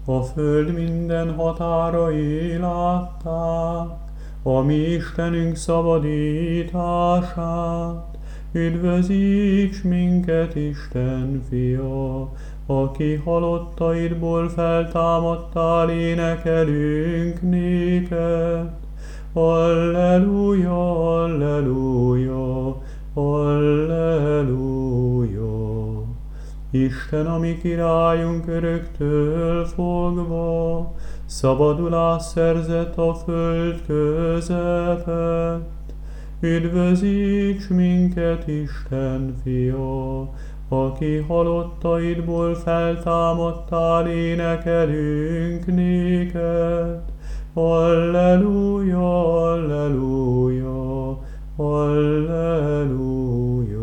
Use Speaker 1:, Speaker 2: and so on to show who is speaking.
Speaker 1: A föld minden határai látták, a mi Istenünk szabadítását. Üdvözíts minket, Isten fia, aki halottaidból feltámadtál, énekelünk néked. Alleluja, alleluja, alleluja. Isten, a mi királyunk öröktől fogva, szabadulást szerzett a föld közepett. Üdvözíts minket, Isten fia, aki halottaidból feltámadtál, énekelünk néked. Alleluja, alleluja, alleluja.